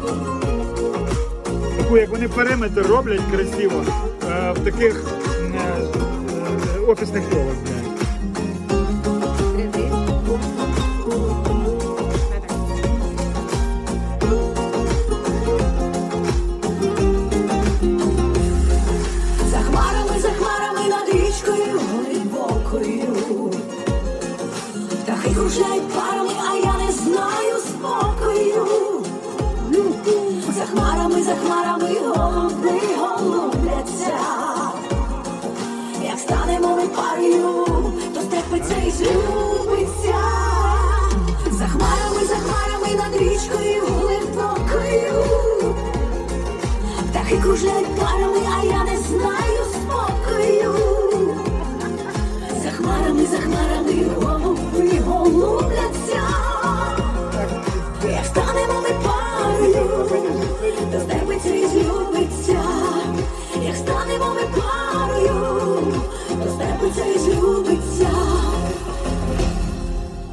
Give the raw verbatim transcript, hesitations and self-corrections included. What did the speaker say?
Таку, як вони периметр роблять красиво е, в таких е, е, офісних колах. За хмарами, за хмарами над річкою глибокою. Птахи кружляють парами, а я не знаю спокою. За хмарами, за хмарами голуби голубляться. Як станемо ми парою, то степиться і злюбиться. За хмарами, за хмарами над річкою глибокою. Птахи кружляють парами, а я